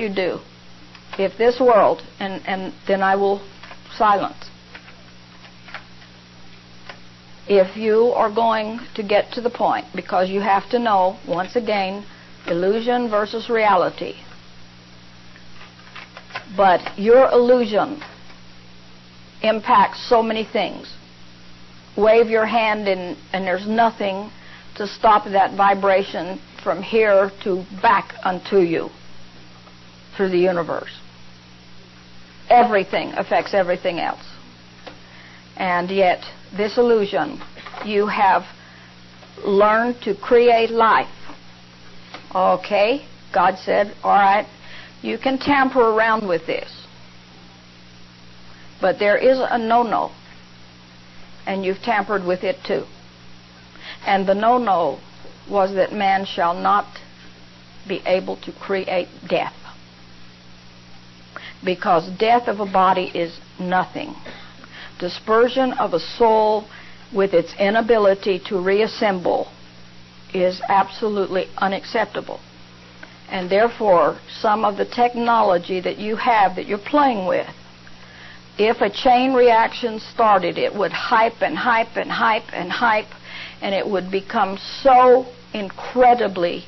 you do. If this world, and then I will silence. If you are going to get to the point, because you have to know, once again, illusion versus reality. But your illusion impacts so many things. Wave your hand and there's nothing to stop that vibration from here to back unto you through the universe. Everything affects everything else. And yet, this illusion, you have learned to create life. Okay, God said, all right, you can tamper around with this. But there is a no-no, and you've tampered with it too. And the no-no was that man shall not be able to create death. Because death of a body is nothing. Dispersion of a soul with its inability to reassemble is absolutely unacceptable. And therefore, some of the technology that you have, that you're playing with, if a chain reaction started, it would hype and hype and hype and hype, and it would become so incredibly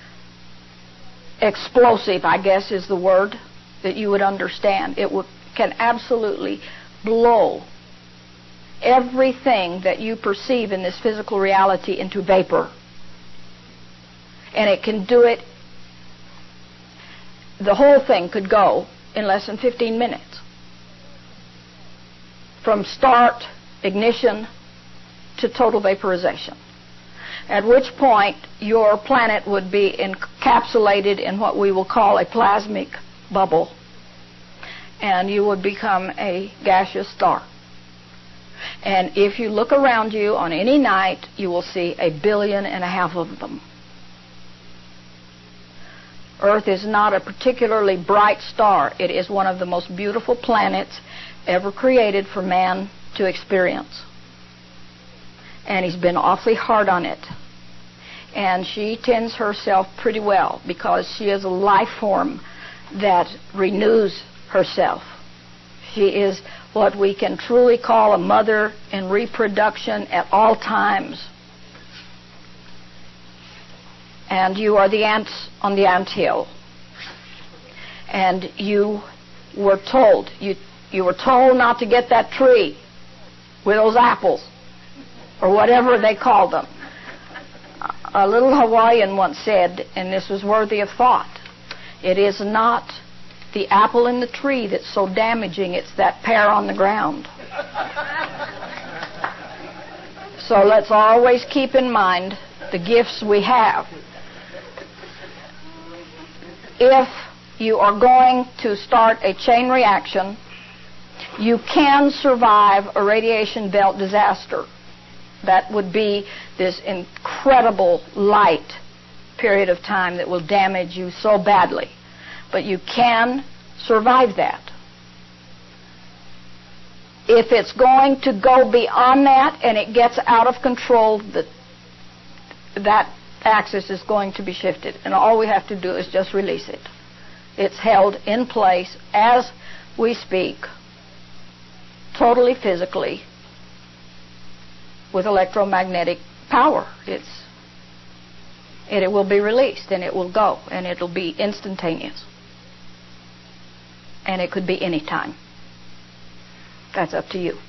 explosive, I guess is the word, that you would understand. It can absolutely blow everything that you perceive in this physical reality into vapor. And it can do it, the whole thing could go in less than 15 minutes. From start, ignition, to total vaporization. At which point your planet would be encapsulated in what we will call a plasmic bubble, and you would become a gaseous star. And if you look around you on any night, you will see 1.5 billion of them. Earth is not a particularly bright star. It is one of the most beautiful planets ever created for man to experience. And he's been awfully hard on it. And she tends herself pretty well because she is a life form that renews herself. She is what we can truly call a mother in reproduction at all times. And you are the ants on the anthill. And you were told, you were told not to get that tree with those apples, or whatever they called them. A little Hawaiian once said, and this was worthy of thought, it is not the apple in the tree that's so damaging, it's that pear on the ground. So let's always keep in mind the gifts we have. If you are going to start a chain reaction, you can survive a radiation belt disaster. That would be this incredible light period of time that will damage you so badly. But you can survive that. If it's going to go beyond that and it gets out of control, that axis is going to be shifted. And all we have to do is just release it. It's held in place as we speak, totally physically, with electromagnetic power. It will be released, and it will go, and it'll be instantaneous. And it could be any time. That's up to you.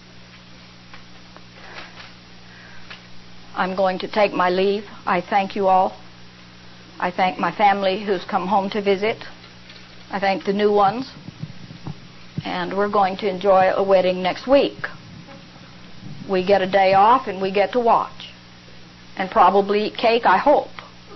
I'm going to take my leave. I thank you all. I thank my family who's come home to visit. I thank the new ones. And we're going to enjoy a wedding next week. We get a day off and we get to watch. And probably eat cake, I hope.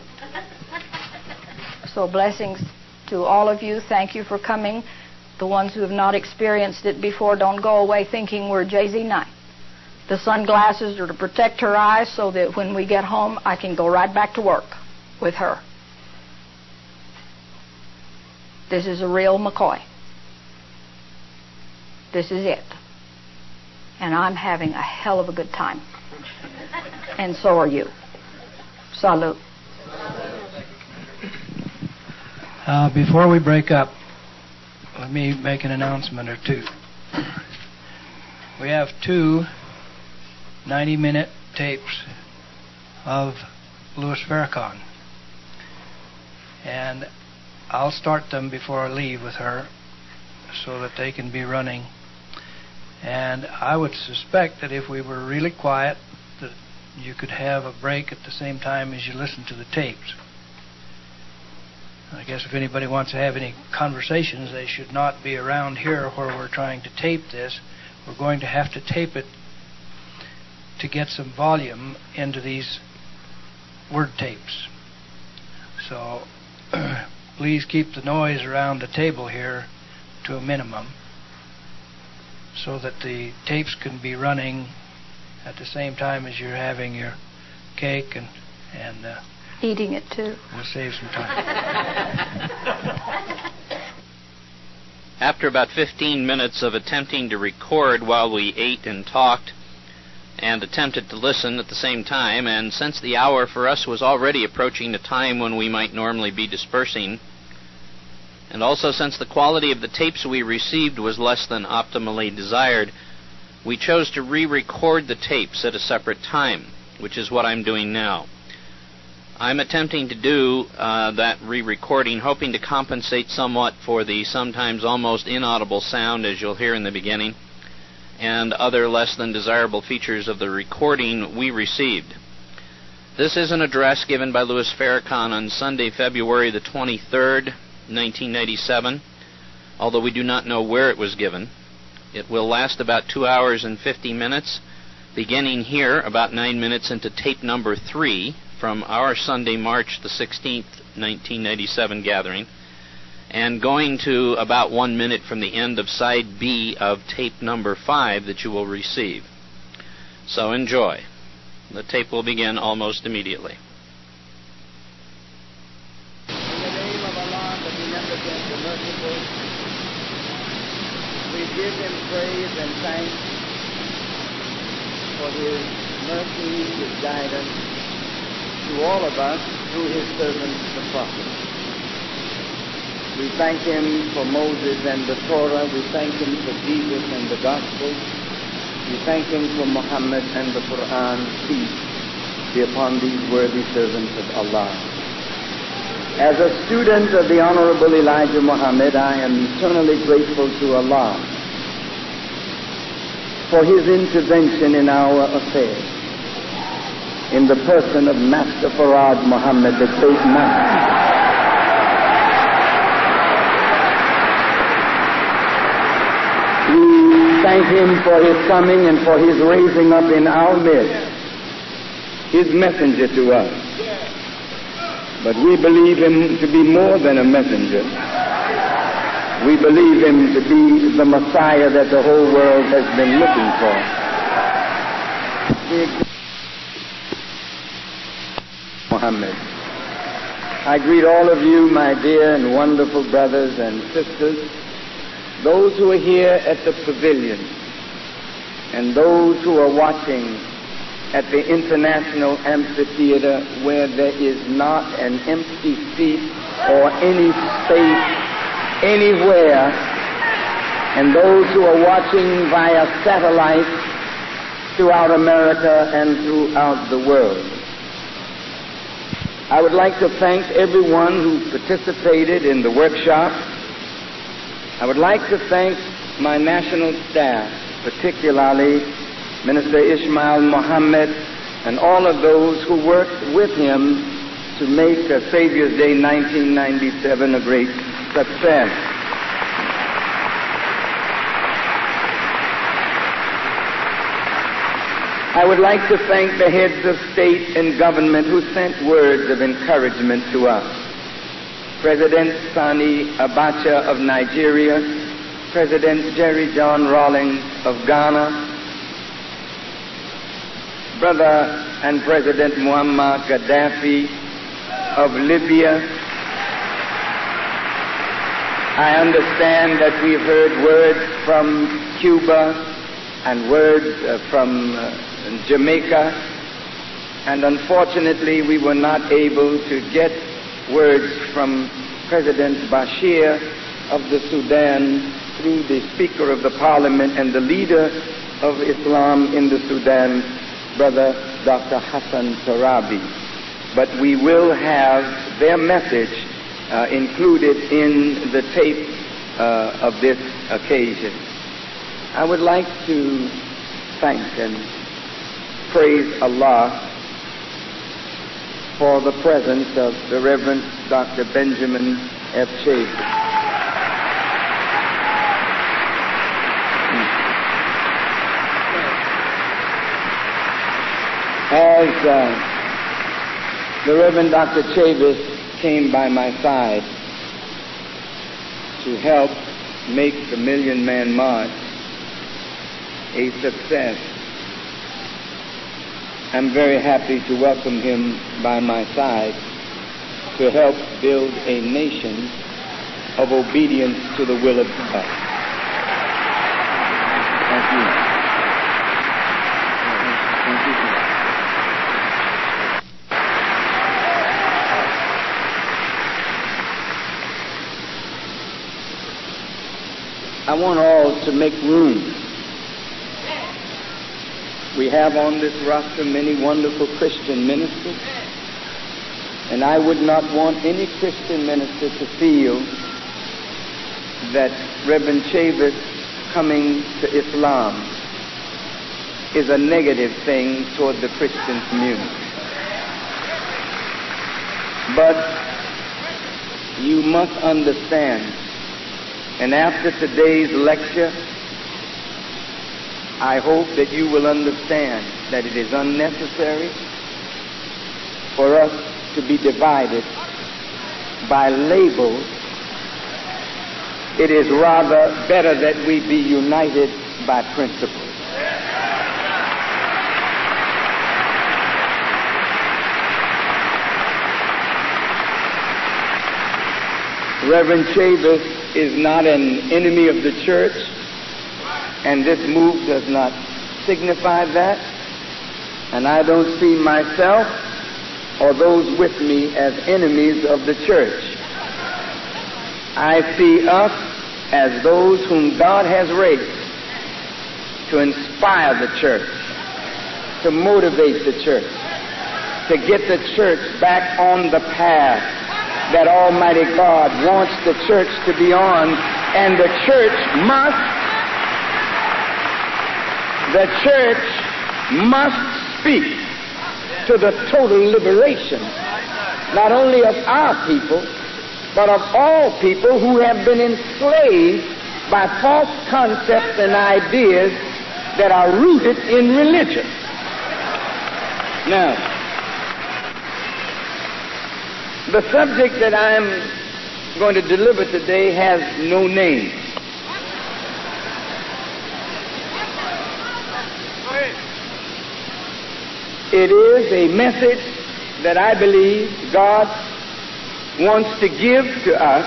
So blessings to all of you. Thank you for coming. The ones who have not experienced it before, don't go away thinking we're Jay-Z Knight. The sunglasses are to protect her eyes so that when we get home, I can go right back to work with her. This is a real McCoy. This is it. And I'm having a hell of a good time. And so are you. Salute. Before we break up, let me make an announcement or two. We have two 90-minute tapes of Louis Farrakhan. And I'll start them before I leave with her so that they can be running. And I would suspect that if we were really quiet, that you could have a break at the same time as you listen to the tapes. I guess if anybody wants to have any conversations, they should not be around here where we're trying to tape this. We're going to have to tape it to get some volume into these word tapes. So please keep the noise around the table here to a minimum so that the tapes can be running at the same time as you're having your cake and eating it too. We'll save some time. After about 15 minutes of attempting to record while we ate and talked and attempted to listen at the same time, and since the hour for us was already approaching the time when we might normally be dispersing, and also since the quality of the tapes we received was less than optimally desired, we chose to re-record the tapes at a separate time, which is what I'm doing now. I'm attempting to do that re-recording, hoping to compensate somewhat for the sometimes almost inaudible sound, as you'll hear in the beginning, and other less than desirable features of the recording we received. This is an address given by Louis Farrakhan on Sunday, February the 23rd, 1997, although we do not know where it was given. It will last about 2 hours and 50 minutes, beginning here about 9 minutes into tape number 3 from our Sunday, March the 16th, 1997 gathering, and going to about 1 minute from the end of side B of tape number 5 that you will receive. So enjoy. The tape will begin almost immediately. In the name of Allah, the Beneficent, the Merciful, we give Him praise and thanks for His mercy, His guidance to all of us through His servant, the Prophet. We thank Him for Moses and the Torah. We thank Him for Jesus and the Gospel. We thank Him for Muhammad and the Quran. Peace be upon these worthy servants of Allah. As a student of the Honorable Elijah Muhammad, I am eternally grateful to Allah for His intervention in our affairs, in the person of Master Farad Muhammad, the great Master. We thank Him for His coming and for His raising up in our midst His messenger to us. But we believe Him to be more than a messenger. We believe Him to be the Messiah that the whole world has been looking for. Muhammad. I greet all of you, my dear and wonderful brothers and sisters, those who are here at the pavilion, and those who are watching at the International Amphitheater, where there is not an empty seat or any space anywhere, and those who are watching via satellite throughout America and throughout the world. I would like to thank everyone who participated in the workshop. I would like to thank my national staff, particularly Minister Ismail Muhammad and all of those who worked with him to make Savior's Day 1997 a great success. I would like to thank the heads of state and government who sent words of encouragement to us. President Sani Abacha of Nigeria, President Jerry John Rawlings of Ghana, Brother and President Muammar Gaddafi of Libya. I understand that we've heard words from Cuba and words from Jamaica, and unfortunately we were not able to get words from President Bashir of the Sudan through the Speaker of the Parliament and the leader of Islam in the Sudan, Brother Dr. Hassan Tarabi. But we will have their message included in the tape of this occasion. I would like to thank and praise Allah for the presence of the Reverend Dr. Benjamin F. Chavis. As the Reverend Dr. Chavis came by my side to help make the Million Man March a success, I'm very happy to welcome him by my side to help build a nation of obedience to the will of God. Thank you. Thank you. I want all to make room. We have on this roster many wonderful Christian ministers, and I would not want any Christian minister to feel that Reverend Chavis coming to Islam is a negative thing toward the Christian community. But you must understand, and after today's lecture, I hope that you will understand that it is unnecessary for us to be divided by labels. It is rather better that we be united by principles. Reverend Chavis is not an enemy of the church, and this move does not signify that. And I don't see myself or those with me as enemies of the church. I see us as those whom God has raised to inspire the church, to motivate the church, to get the church back on the path that Almighty God wants the church to be on. And the church must speak to the total liberation, not only of our people, but of all people who have been enslaved by false concepts and ideas that are rooted in religion. Now, the subject that I'm going to deliver today has no name. It is a message that I believe God wants to give to us,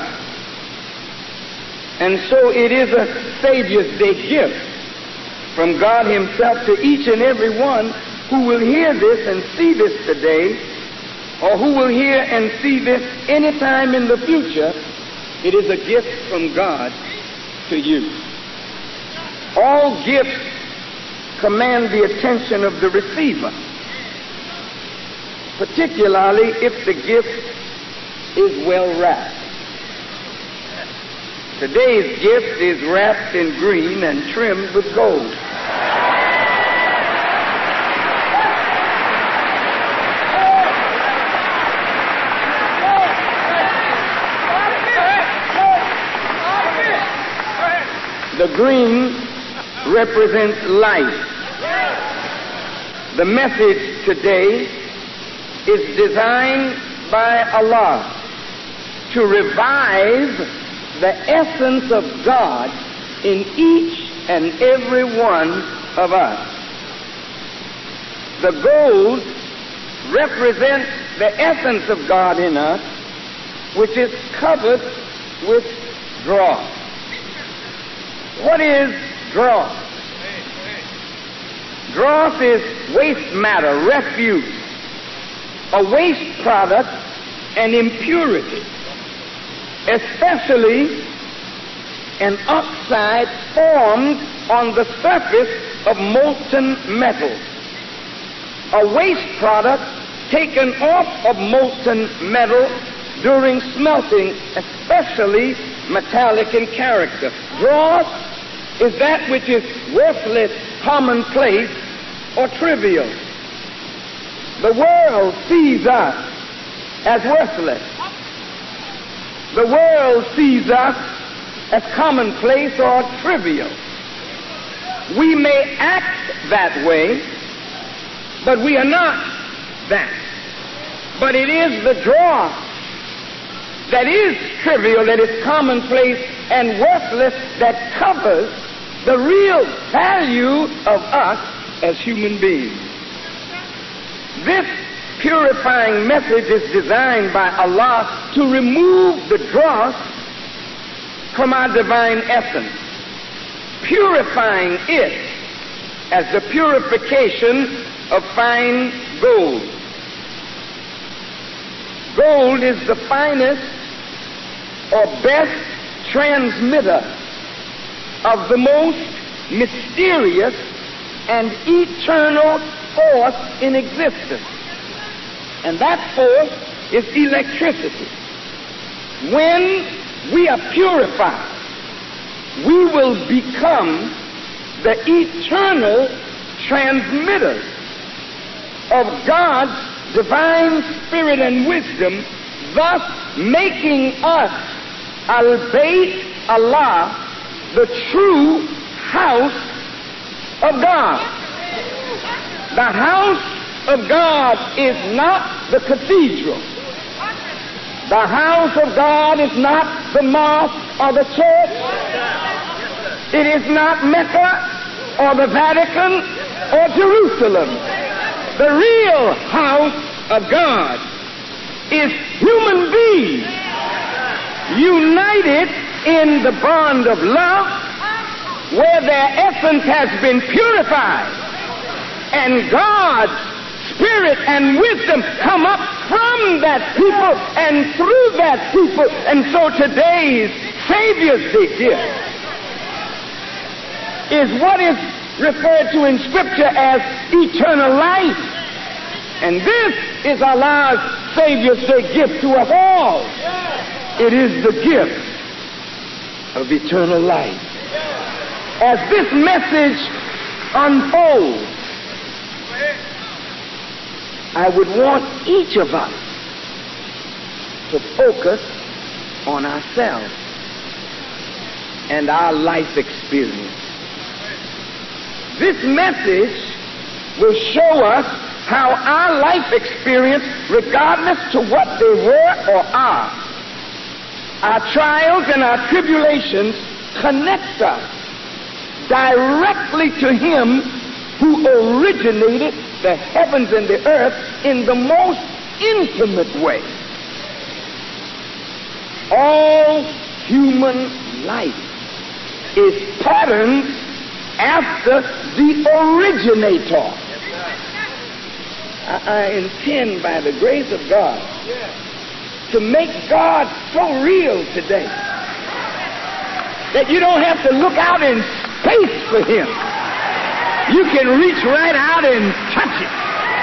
and so it is a Savior's Day gift from God Himself to each and every one who will hear this and see this today, or who will hear and see this anytime in the future. It is a gift from God to you. All gifts command the attention of the receiver, particularly if the gift is well wrapped. Today's gift is wrapped in green and trimmed with gold. The green represents life. The message today is designed by Allah to revive the essence of God in each and every one of us. The gold represents the essence of God in us, which is covered with dross. What is dross? Dross is waste matter, refuse, a waste product and impurity, especially an oxide formed on the surface of molten metal. A waste product taken off of molten metal during smelting, especially metallic in character. Dross is that which is worthless, commonplace, or trivial. The world sees us as worthless. The world sees us as commonplace or trivial. We may act that way, but we are not that. But it is the dross that is trivial, that is commonplace and worthless, that covers the real value of us as human beings. This purifying message is designed by Allah to remove the dross from our divine essence, purifying it as the purification of fine gold. Gold is the finest or best transmitter of the most mysterious and eternal force in existence. And that force is electricity. When we are purified, we will become the eternal transmitters of God's divine spirit and wisdom, thus making us, al-Bayt Allah, the true house of God. The house of God is not the cathedral. The house of God is not the mosque or the church. It is not Mecca or the Vatican or Jerusalem. The real house of God is human beings united in the bond of love, where their essence has been purified, and God's spirit and wisdom come up from that people and through that people. And so today's Savior's Day gift is what is referred to in Scripture as eternal life. And this is Allah's Savior's Day gift to us all. It is the gift of eternal life. As this message unfolds, I would want each of us to focus on ourselves and our life experience. This message will show us how our life experience, regardless to what they were or are, our trials and our tribulations connect us directly to Him who originated the heavens and the earth in the most intimate way. All human life is patterned after the originator. I intend, by the grace of God, to make God so real today that you don't have to look out in space for Him. You can reach right out and touch it.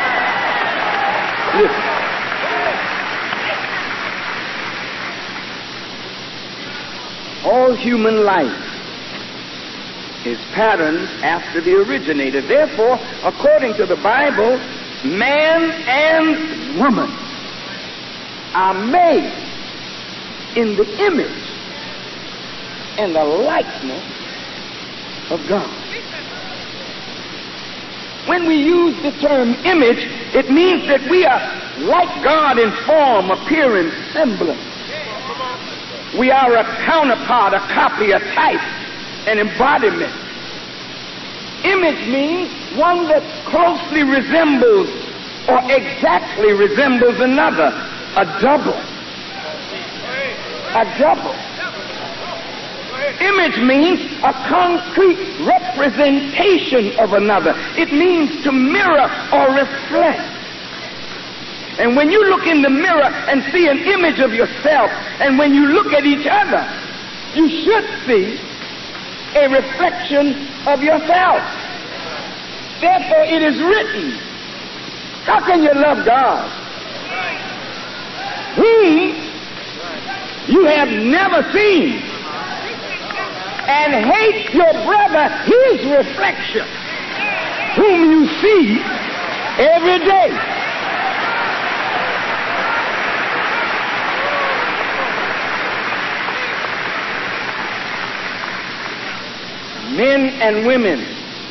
Listen. All human life is patterned after the originator. Therefore, according to the Bible, man and woman are made in the image and the likeness of God. When we use the term image, it means that we are like God in form, appearance, semblance. We are a counterpart, a copy, a type, an embodiment. Image means one that closely resembles or exactly resembles another. A double. A double. Image means a concrete representation of another. It means to mirror or reflect. And when you look in the mirror and see an image of yourself, and when you look at each other, you should see a reflection of yourself. Therefore, it is written, how can you love God whom you have never seen, and hate your brother, his reflection, whom you see every day? Men and women,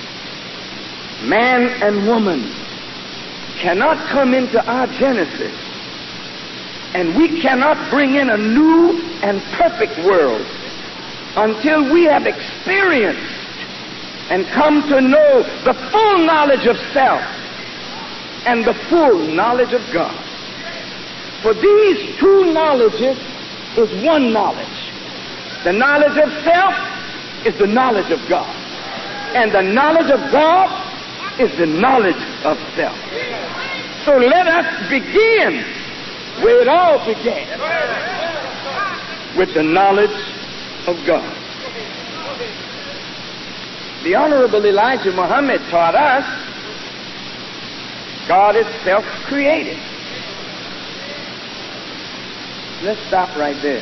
man and woman cannot come into our Genesis, and we cannot bring in a new and perfect world until we have experienced and come to know the full knowledge of self and the full knowledge of God. For these two knowledges is one knowledge. The knowledge of self is the knowledge of God, and the knowledge of God is the knowledge of self. So let us begin where it all began, with the knowledge of God. The Honorable Elijah Muhammad taught us God is self-created. Let's stop right there.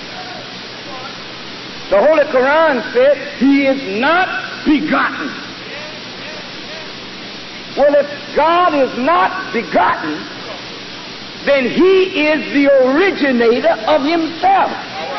The Holy Quran said he is not begotten. Well, if God is not begotten, then he is the originator of himself.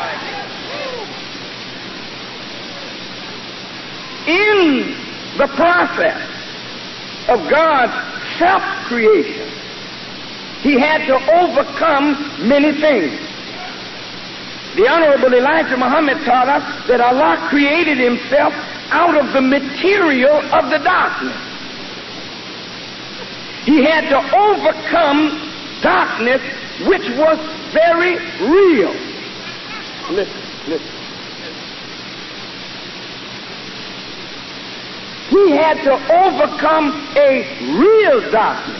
In the process of God's self-creation, he had to overcome many things. The Honorable Elijah Muhammad taught us that Allah created himself out of the material of the darkness. He had to overcome darkness, which was very real. Listen. He had to overcome a real darkness.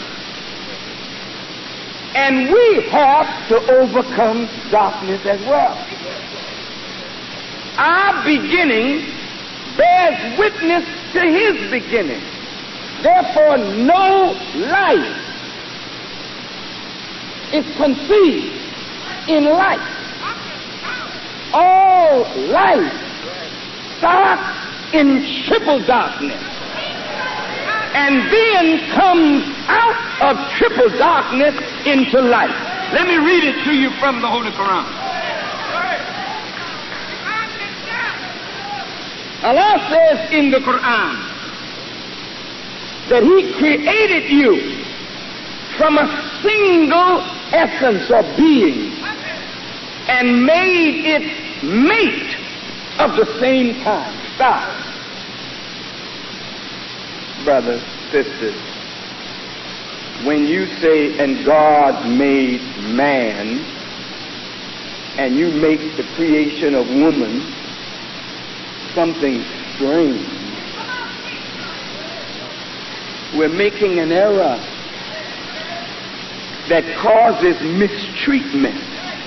And we have to overcome darkness as well. Our beginning bears witness to his beginning. Therefore, no life is conceived in light. All life starts in triple darkness, and then comes out of triple darkness into light. Let me read it to you from the Holy Quran. Allah says in the Quran that he created you from a single essence or being and made it mate of the same kind. Stop. Brothers, sisters, when you say, and God made man, and you make the creation of woman something strange, we're making an error that causes mistreatment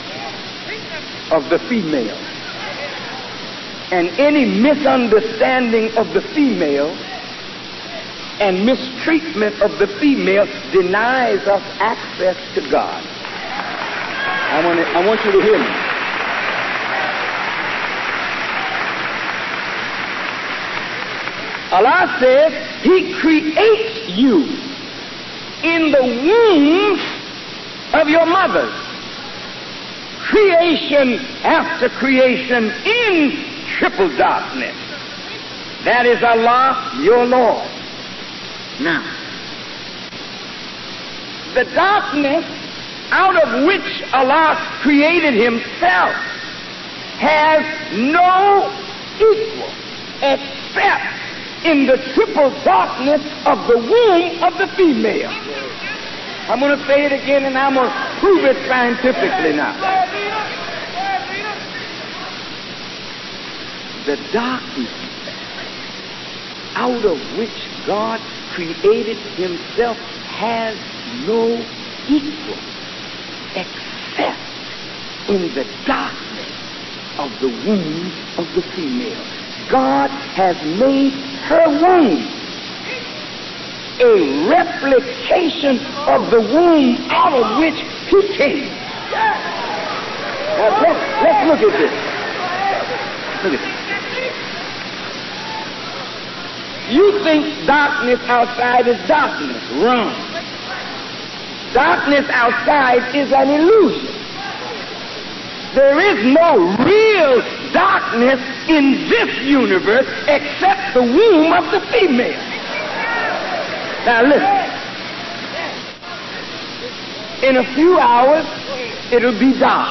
of the female. And any misunderstanding of the female and mistreatment of the female denies us access to God. I want you to hear me. Allah says he creates you in the womb of your mothers. Creation after creation in triple darkness. That is Allah, your Lord. Now, the darkness out of which Allah created himself has no equal except in the triple darkness of the womb of the female. I'm going to say it again, and I'm going to prove it scientifically now. The darkness out of which God created himself has no equal except in the darkness of the womb of the female. God has made her womb a replication of the womb out of which he came. Now let's look at this. Look at this. You think darkness outside is darkness. Wrong. Darkness outside is an illusion. There is no real darkness in this universe except the womb of the female. Now listen. In a few hours, it'll be dark.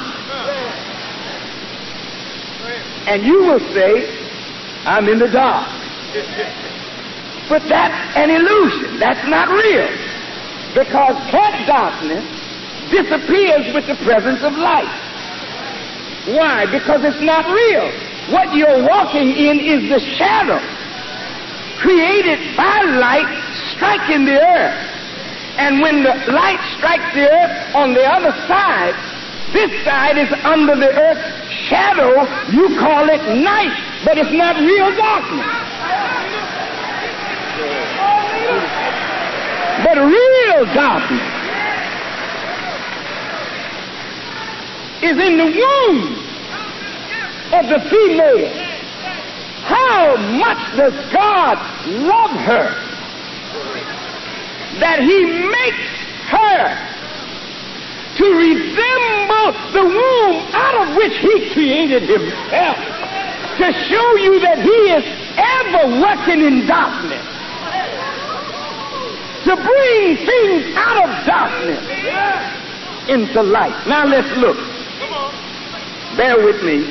And you will say, I'm in the dark. But that's an illusion. That's not real. Because that darkness disappears with the presence of light. Why? Because it's not real. What you're walking in is the shadow created by light striking the earth. And when the light strikes the earth on the other side, this side is under the earth's shadow. You call it night, but it's not real darkness. But real darkness is in the womb of the female. How much does God love her that he makes her to resemble the womb out of which he created himself, to show you that he is ever working in darkness, to bring things out of darkness into light. Now let's look. Bear with me.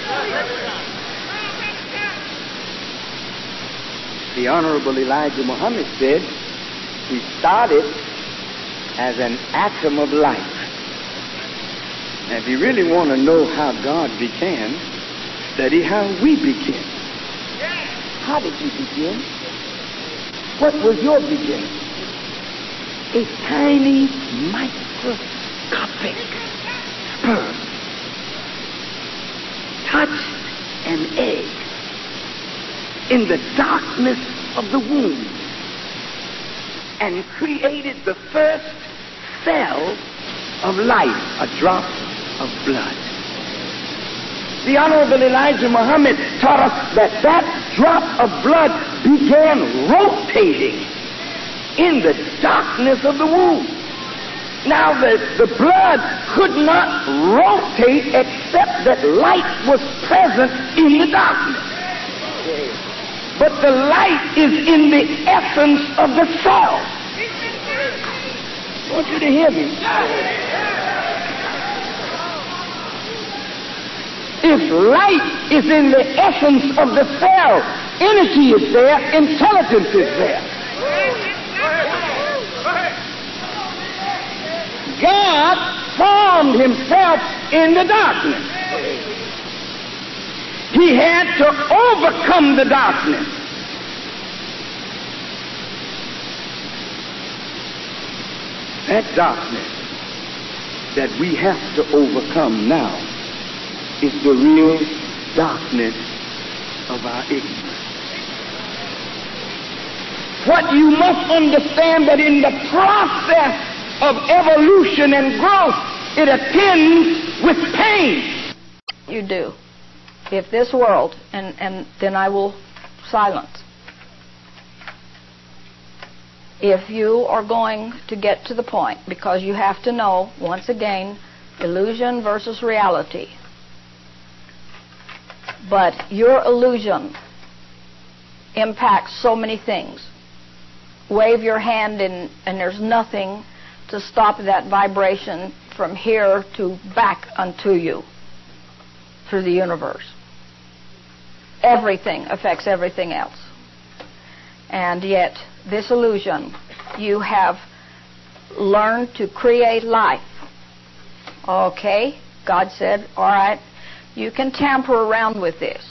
The Honorable Elijah Muhammad said he started as an atom of light. And if you really want to know how God began, study how we begin. How did you begin? What was your beginning? A tiny microscopic sperm touched an egg in the darkness of the womb and created the first cell of life, a drop of blood. The Honorable Elijah Muhammad taught us that that drop of blood began rotating in the darkness of the womb. Now the blood could not rotate except that light was present in the darkness. But the light is in the essence of the cell. I want you to hear me. If light is in the essence of the cell, energy is there, intelligence is there. God formed himself in the darkness. He had to overcome the darkness. That darkness that we have to overcome now is the real darkness of our ignorance. What you must understand that in the process of evolution and growth, it attends with pain. You do. If this world, and then I will silence. If you are going to get to the point, because you have to know, once again, illusion versus reality. But your illusion impacts so many things. Wave your hand and there's nothing to stop that vibration from here to back unto you through the universe. Everything affects everything else. And yet, this illusion, you have learned to create life. Okay, God said, all right, you can tamper around with this.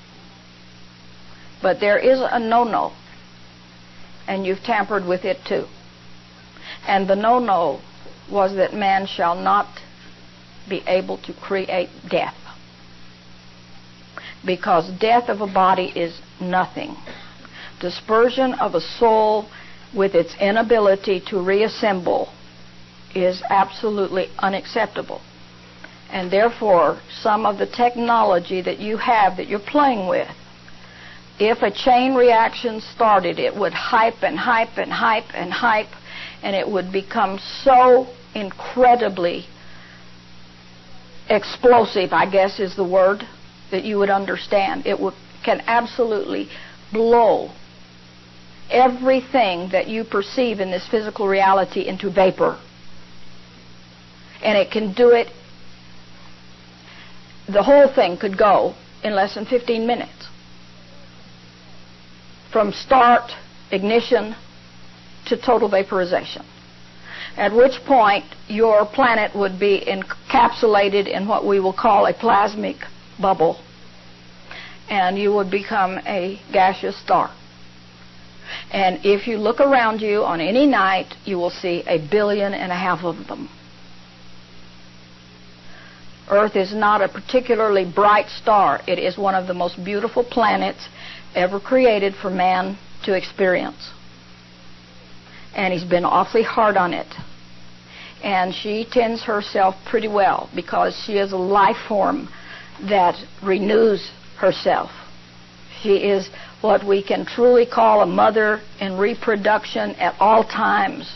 But there is a no-no, and you've tampered with it too. And the no-no was that man shall not be able to create death. because death of a body is nothing. Dispersion of a soul with its inability to reassemble is absolutely unacceptable. And therefore, some of the technology that you have that you're playing with, if a chain reaction started, it would hype and hype and hype and hype, and it would become so incredibly explosive, I guess is the word, that you would understand. It can absolutely blow everything that you perceive in this physical reality into vapor. And it can do it, the whole thing could go in less than 15 minutes. From start, ignition, to total vaporization. At which point your planet would be encapsulated in what we will call a plasmic bubble, and you would become a gaseous star. And if you look around you on any night, you will see 1.5 billion of them. Earth is not a particularly bright star. It is one of the most beautiful planets ever created for man to experience. And he's been awfully hard on it. And she tends herself pretty well because she is a life form that renews herself. She is what we can truly call a mother in reproduction at all times.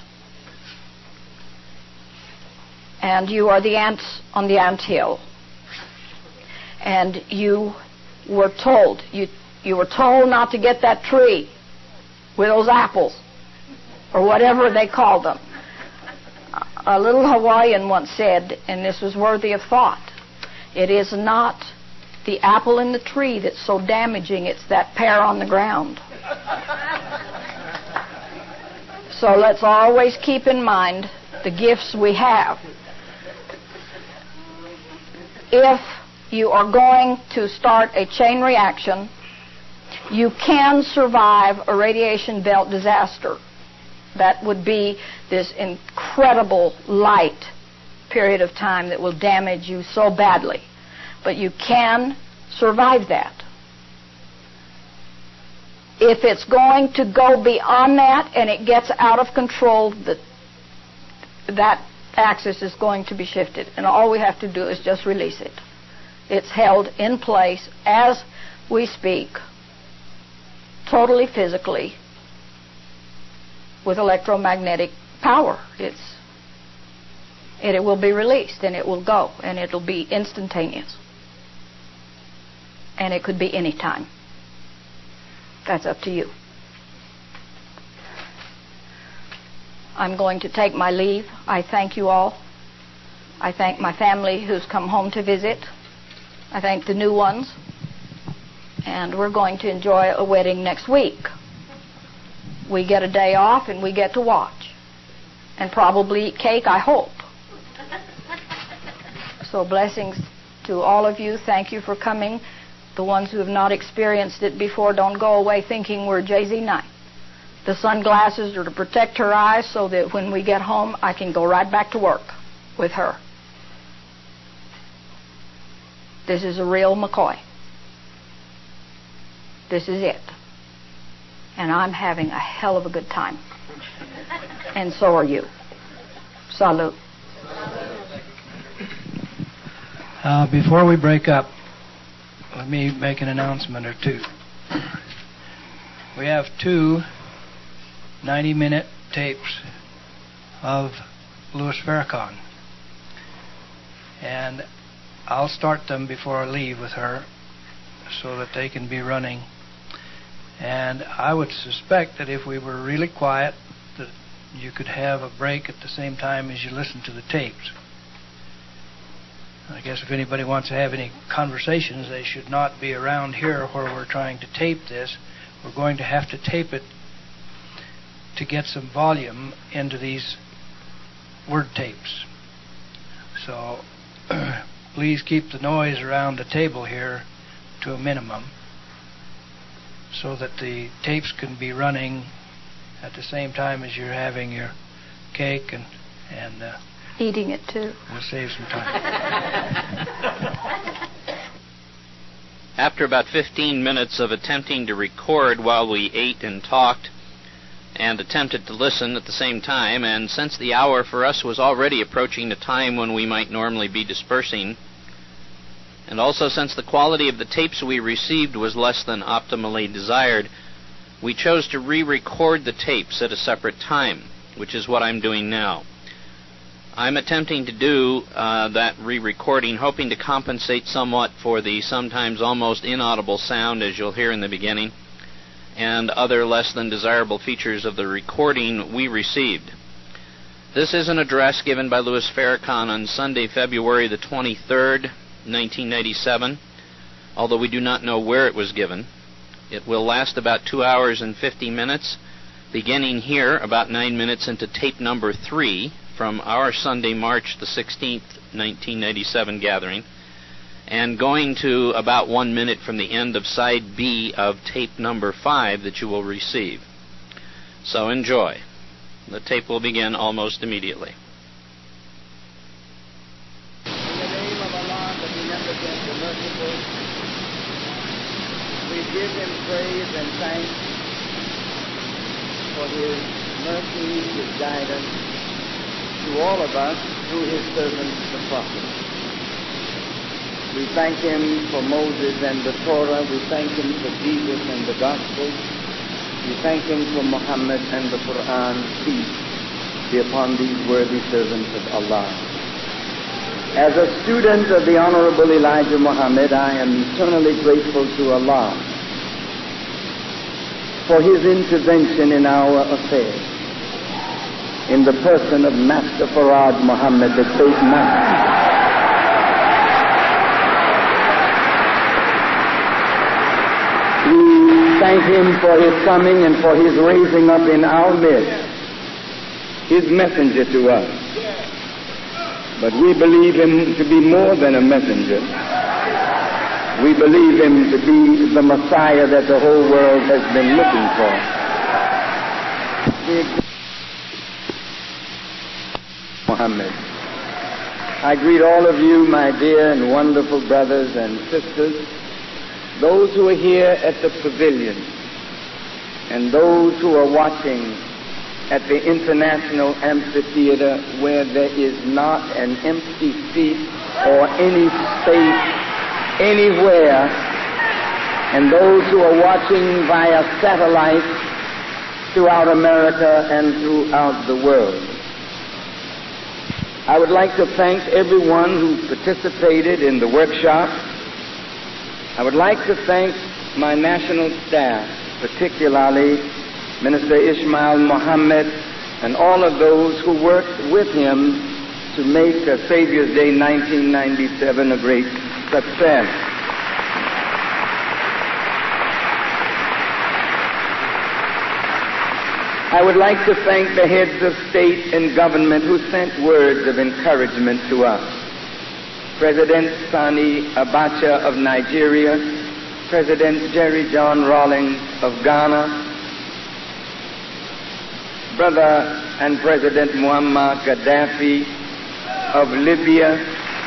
And you are the ants on the anthill. And you were told, you were told not to get that tree with those apples, or whatever they call them. A little Hawaiian once said, and this was worthy of thought, it is not the apple in the tree that's so damaging, it's that pear on the ground. So let's always keep in mind the gifts we have. If you are going to start a chain reaction, you can survive a radiation belt disaster. That would be this incredible light period of time that will damage you so badly. But you can survive that. If it's going to go beyond that and it gets out of control, that axis is going to be shifted. And all we have to do is just release it. It's held in place as we speak, totally physically, with electromagnetic power. It will be released, and it will go, and it'll be instantaneous. And it could be any time. That's up to you. I'm going to take my leave. I thank you all. I thank my family who's come home to visit. I thank the new ones. And we're going to enjoy a wedding next week. We get a day off and we get to watch. And probably eat cake, I hope. So blessings to all of you. Thank you for coming. The ones who have not experienced it before, don't go away thinking we're JZ9. The sunglasses are to protect her eyes so that when we get home, I can go right back to work with her. This is a real McCoy. This is it. And I'm having a hell of a good time. And so are you. Salute. Before we break up, let me make an announcement or two. We have 2 90-minute tapes of Louis Farrakhan. And I'll start them before I leave with her so that they can be running. And I would suspect that if we were really quiet, that you could have a break at the same time as you listen to the tapes. I guess if anybody wants to have any conversations, they should not be around here where we're trying to tape this. We're going to have to tape it to get some volume into these word tapes. So please keep the noise around the table here to a minimum so that the tapes can be running at the same time as you're having your cake and eating it too. We'll save some time. After about 15 minutes of attempting to record while we ate and talked, and attempted to listen at the same time, and since the hour for us was already approaching the time when we might normally be dispersing, and also since the quality of the tapes we received was less than optimally desired, we chose to re-record the tapes at a separate time, which is what I'm doing now. I'm attempting to do that re-recording, hoping to compensate somewhat for the sometimes almost inaudible sound, as you'll hear in the beginning, and other less than desirable features of the recording we received. This is an address given by Louis Farrakhan on Sunday, February the 23rd, 1997, although we do not know where it was given. It will last about 2 hours and 50 minutes, beginning here about 9 minutes into tape number 3 from our Sunday, March the 16th, 1997 gathering, and going to about 1 minute from the end of side B of tape number 5 that you will receive. So enjoy. The tape will begin almost immediately. In the name of Allah, the Beneficent, the Merciful, we give Him praise and thanks for His mercy, His guidance to all of us through His servants, the prophets. We thank Him for Moses and the Torah. We thank Him for Jesus and the Gospel. We thank Him for Muhammad and the Quran. Peace be upon these worthy servants of Allah. As a student of the Honorable Elijah Muhammad, I am eternally grateful to Allah for His intervention in our affairs, in the person of Master Farad Muhammad, the great Master. We thank Him for His coming and for His raising up in our midst His messenger to us. But we believe Him to be more than a messenger. We believe Him to be the Messiah that the whole world has been looking for. Muhammad. I greet all of you, my dear and wonderful brothers and sisters, those who are here at the pavilion, and those who are watching at the International Amphitheater, where there is not an empty seat or any space anywhere, and those who are watching via satellite throughout America and throughout the world. I would like to thank everyone who participated in the workshop. I would like to thank my national staff, particularly Minister Ismail Muhammad and all of those who worked with him to make Savior's Day 1997 a great success. I would like to thank the heads of state and government who sent words of encouragement to us. President Sani Abacha of Nigeria, President Jerry John Rawlings of Ghana, Brother and President Muammar Gaddafi of Libya.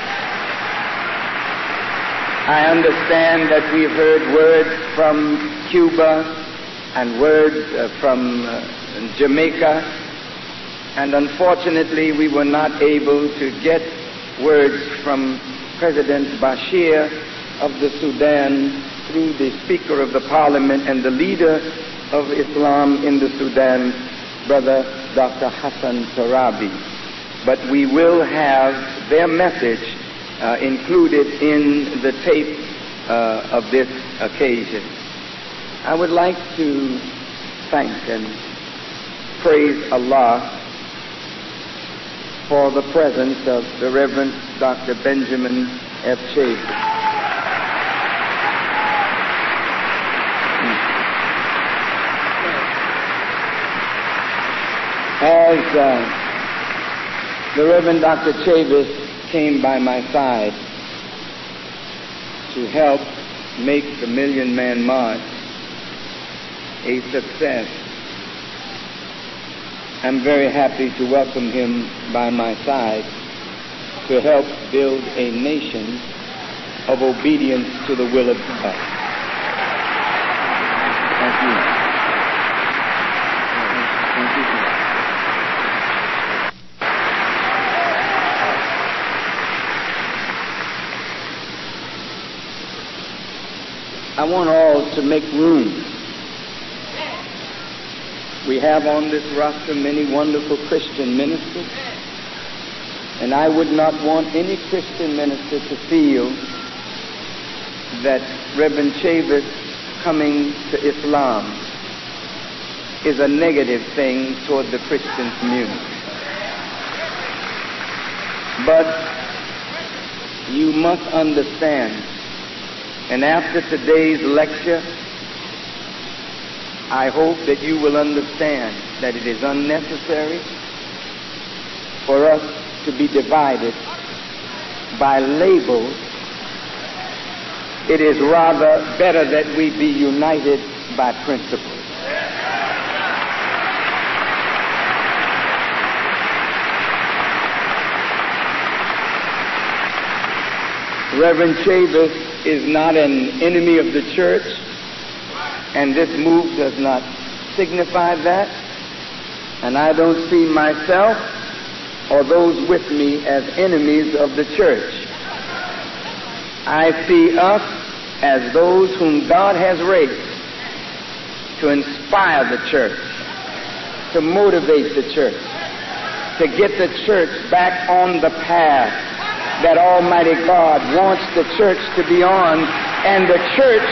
I understand that we've heard words from Cuba and words from Jamaica, and unfortunately we were not able to get words from President Bashir of the Sudan through the Speaker of the Parliament and the leader of Islam in the Sudan, Brother Dr. Hassan Tarabi. But we will have their message included in the tape of this occasion. I would like to thank and praise Allah for the presence of the Reverend Dr. Benjamin F. Chavis. As the Reverend Dr. Chavis came by my side to help make the Million Man March a success, I'm very happy to welcome him by my side to help build a nation of obedience to the will of God. Thank you. Thank you. I want all to make room. We have on this roster many wonderful Christian ministers, and I would not want any Christian minister to feel that Reverend Chavis coming to Islam is a negative thing toward the Christian community. But you must understand, and after today's lecture, I hope that you will understand that it is unnecessary for us to be divided by labels. It is rather better that we be united by principles. Reverend Chavis is not an enemy of the church, and this move does not signify that. And I don't see myself or those with me as enemies of the church. I see us as those whom God has raised to inspire the church, to motivate the church, to get the church back on the path that Almighty God wants the church to be on. And the church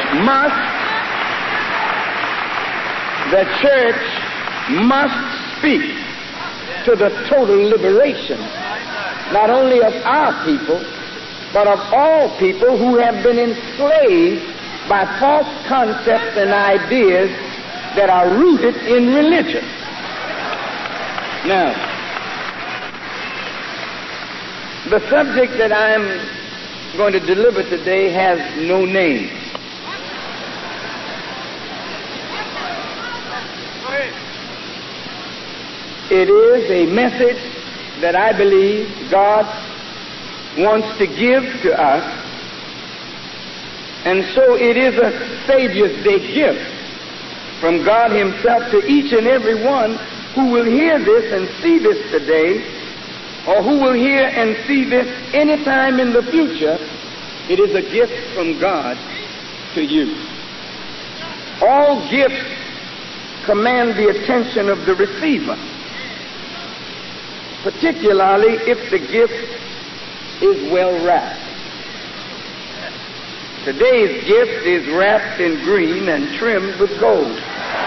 must speak to the total liberation, not only of our people, but of all people who have been enslaved by false concepts and ideas that are rooted in religion. Now, the subject that I'm going to deliver today has no name. It is a message that I believe God wants to give to us, and so it is a Savior's Day gift from God Himself to each and every one who will hear this and see this today, or who will hear and see this anytime in the future. It is a gift from God to you. All gifts command the attention of the receiver, particularly if the gift is well wrapped. Today's gift is wrapped in green and trimmed with gold.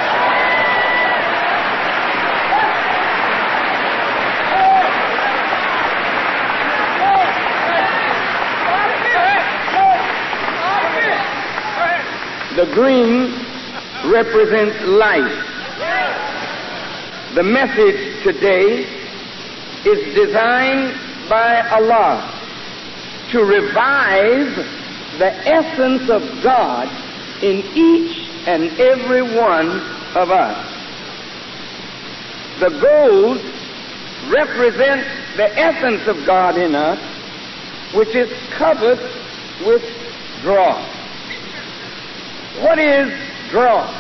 The green represents life. The message today is designed by Allah to revive the essence of God in each and every one of us. The gold represents the essence of God in us, which is covered with dross. What is dross?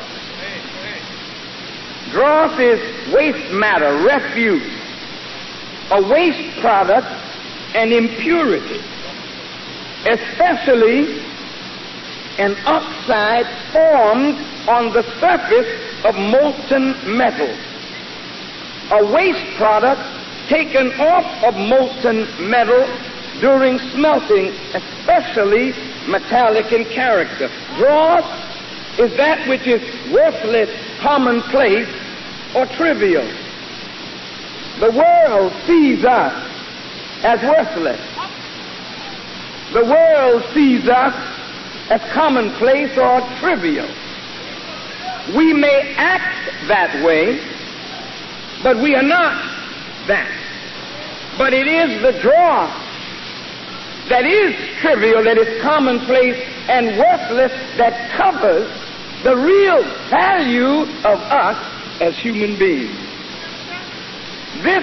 Dross is waste matter, refuse, a waste product and impurity, especially an oxide formed on the surface of molten metal. A waste product taken off of molten metal during smelting, especially metallic in character. Dross is that which is worthless, commonplace, or trivial. The world sees us as worthless. The world sees us as commonplace or trivial. We may act that way, but we are not that. But it is the dross that is trivial, that is commonplace and worthless, that covers the real value of us as human beings. This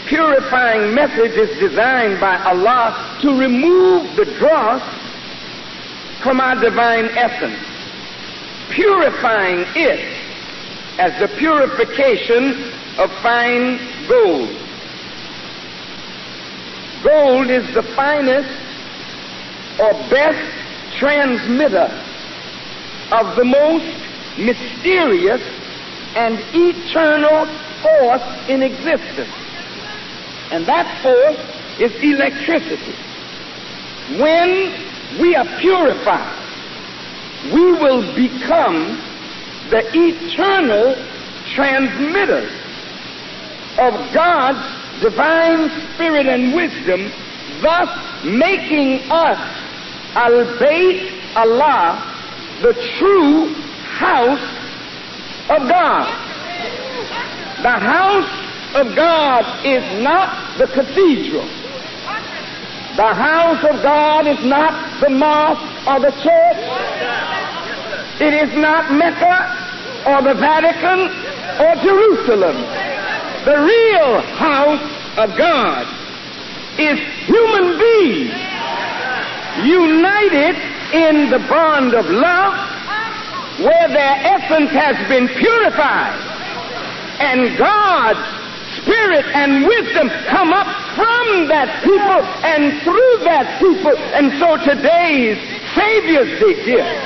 purifying message is designed by Allah to remove the dross from our divine essence, purifying it as the purification of fine gold. Gold is the finest or best transmitter of the most mysterious and eternal force in existence. And that force is electricity. When we are purified, we will become the eternal transmitters of God's divine spirit and wisdom, thus making us al-Bayt Allah, the true house of God. The house of God is not the cathedral. The house of God is not the mosque or the church. It is not Mecca or the Vatican or Jerusalem. The real house of God is human beings united in the bond of love, where their essence has been purified, and God's spirit and wisdom come up from that people and through that people. And so today's Savior's Day gift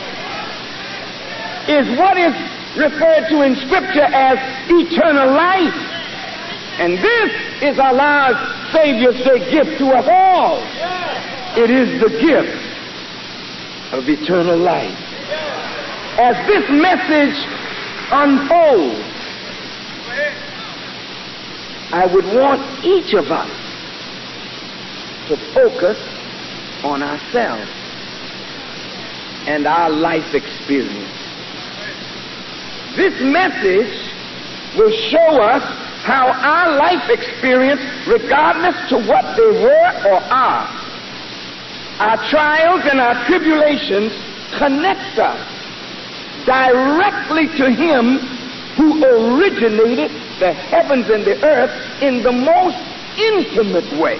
is what is referred to in Scripture as eternal life. And this is Allah's Savior's Day gift to us all. It is the gift of eternal life. As this message unfolds, I would want each of us to focus on ourselves and our life experience. This message will show us how our life experience, regardless to what they were or are, our trials and our tribulations connect us directly to Him who originated the heavens and the earth in the most intimate way.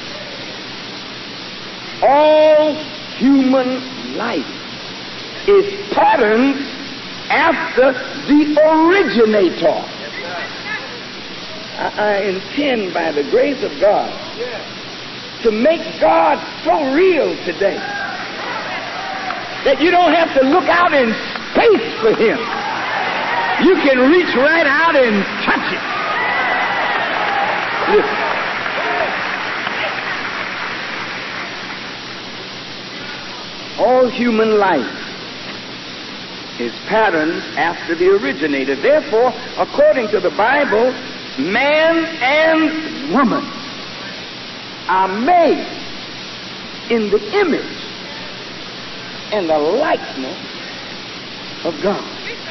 All human life is patterned after the originator. I intend, by the grace of God, to make God so real today that you don't have to look out in space for Him. You can reach right out and touch it. All human life is patterned after the originator. Therefore, according to the Bible, man and woman are made in the image and the likeness of God.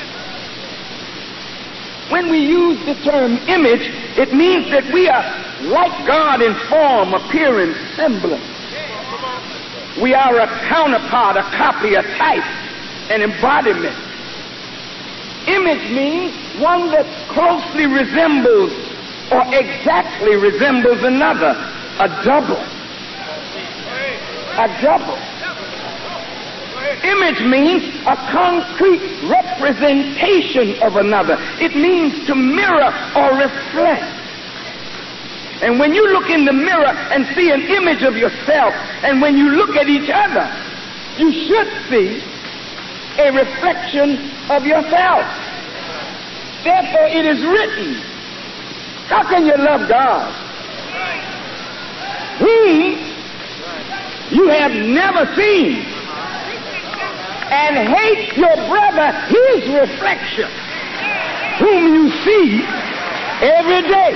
When we use the term image, it means that we are like God in form, appearance, semblance. We are a counterpart, a copy, a type, an embodiment. Image means one that closely resembles or exactly resembles another. A double. A double. Image means a concrete representation of another. It means to mirror or reflect. And when you look in the mirror and see an image of yourself, and when you look at each other, you should see a reflection of yourself. Therefore, it is written, how can you love God whom you have never seen, and hate your brother, his reflection, whom you see every day?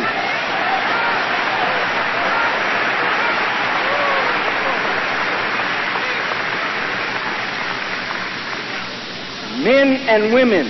Men and women,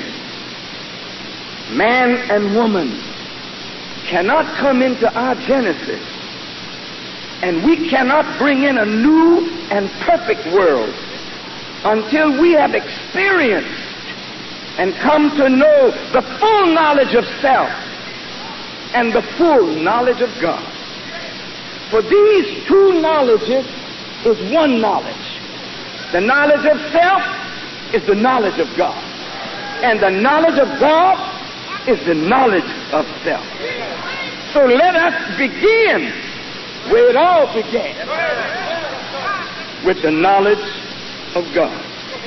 man and woman cannot come into our Genesis, and we cannot bring in a new and perfect world until we have experienced and come to know the full knowledge of self and the full knowledge of God. For these two knowledges is one knowledge. The knowledge of self is the knowledge of God. And the knowledge of God is the knowledge of self. So let us begin where it all began, with the knowledge of God.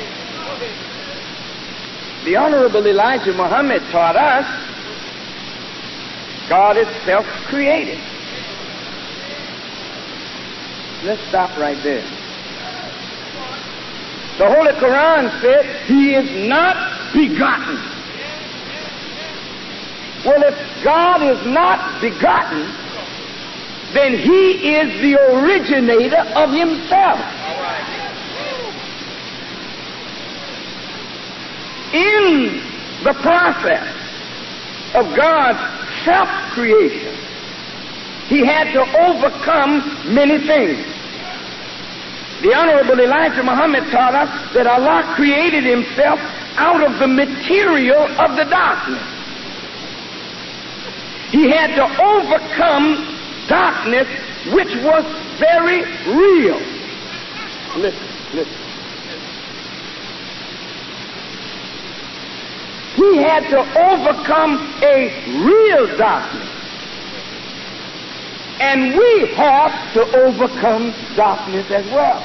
The Honorable Elijah Muhammad taught us God is self-created. Let's stop right there. The Holy Quran said he is not begotten. Well, if God is not begotten, then he is the originator of himself. In the process of God's self-creation, he had to overcome many things. The Honorable Elijah Muhammad taught us that Allah created himself out of the material of the darkness. He had to overcome darkness, which was very real. Listen. He had to overcome a real darkness. And we have to overcome darkness as well.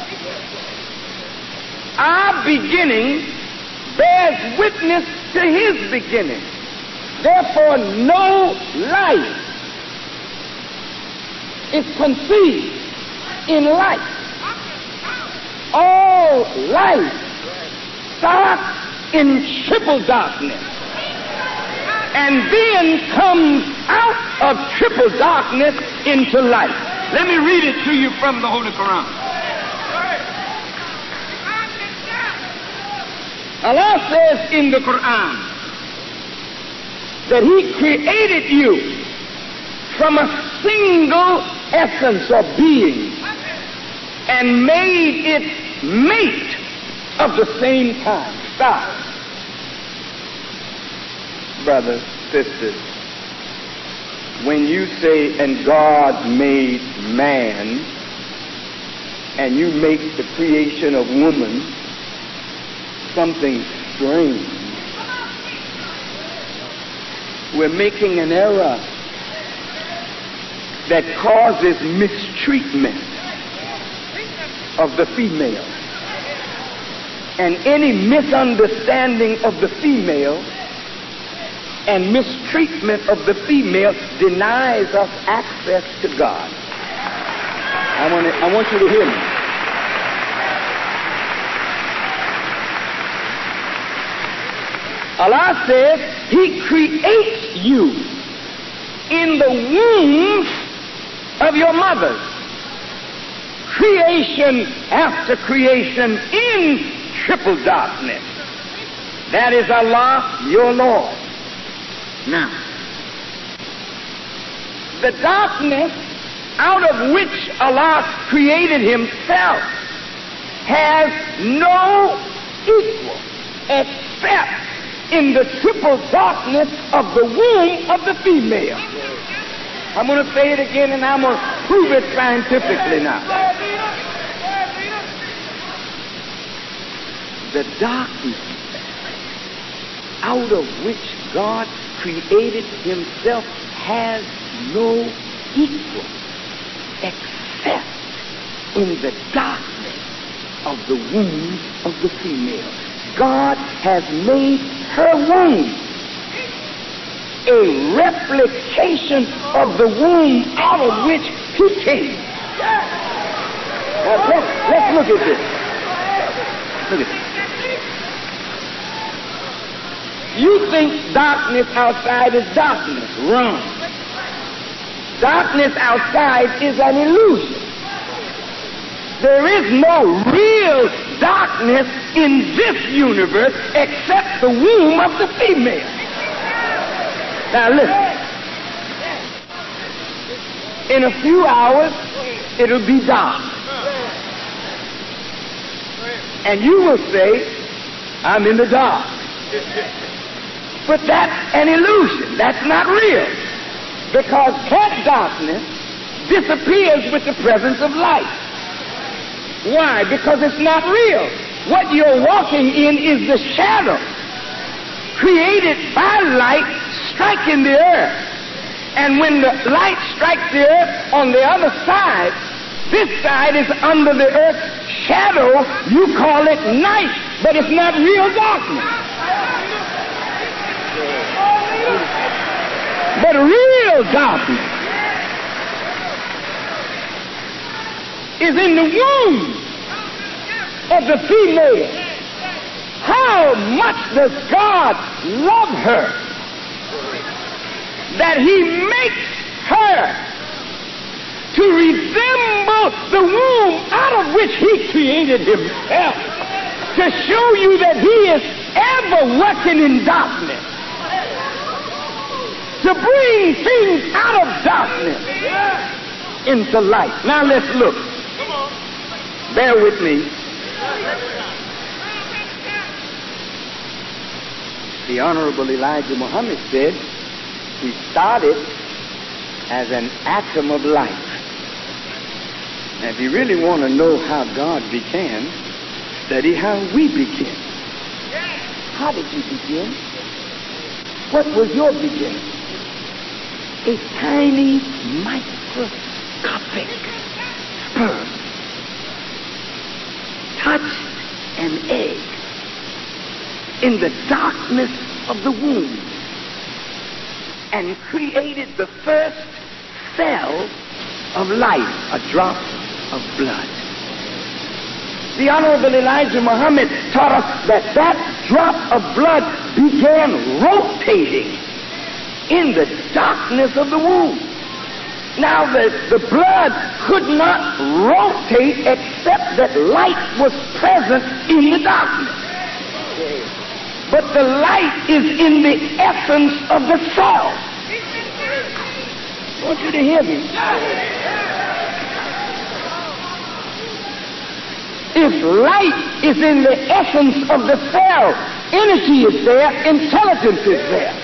Our beginning bears witness to his beginning. Therefore, no life is conceived in light. All life starts in triple darkness and then comes out of triple darkness into light. Let me read it to you from the Holy Quran. Allah says in the Quran that he created you from a single essence or being and made it mate of the same time. Stop. Brothers, sisters, when you say, and God made man, and you make the creation of woman something strange, we're making an error that causes mistreatment of the female. And any misunderstanding of the female and mistreatment of the female denies us access to God. I want you to hear me. Allah says he creates you in the womb of your mother. Creation after creation in triple darkness. That is Allah, your Lord. Now, the darkness out of which Allah created himself has no equal except in the triple darkness of the womb of the female. I'm going to say it again and I'm going to prove it scientifically now. The darkness out of which God created himself has no equal except in the darkness of the womb of the female. God has made her womb a replication of the womb out of which he came. Now, let's look at this. Look at this. You think darkness outside is darkness. Wrong. Darkness outside is an illusion. There is no real darkness in this universe except the womb of the female. Now listen. In a few hours, it'll be dark. And you will say, I'm in the dark. But that's an illusion. That's not real. Because that darkness disappears with the presence of light. Why? Because it's not real. What you're walking in is the shadow created by light striking the earth. And when the light strikes the earth on the other side, this side is under the earth's shadow. You call it night, but it's not real darkness. But real darkness is in the womb of the female. How much does God love her that he makes her to resemble the womb out of which he created himself, to show you that he is ever working in darkness, to bring things out of darkness into light. Now let's look. Bear with me. The Honorable Elijah Muhammad said he started as an atom of light. Now, if you really want to know how God began, study how we begin. How did you begin? What was your beginning? A tiny microscopic sperm touched an egg in the darkness of the womb and created the first cell of life, a drop of blood. The Honorable Elijah Muhammad taught us that that drop of blood began rotating in the darkness of the womb. Now, the blood could not rotate except that light was present in the darkness. But the light is in the essence of the cell. I want you to hear me. If light is in the essence of the cell, energy is there, intelligence is there.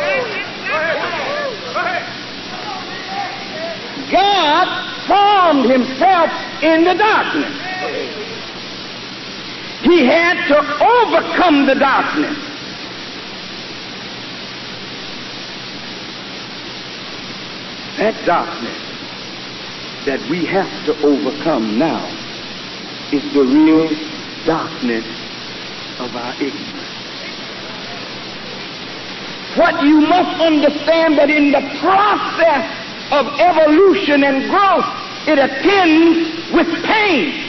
God formed himself in the darkness. He had to overcome the darkness. That darkness that we have to overcome now is the real darkness of our ignorance. What you must understand, that in the process of evolution and growth, it attends with pain.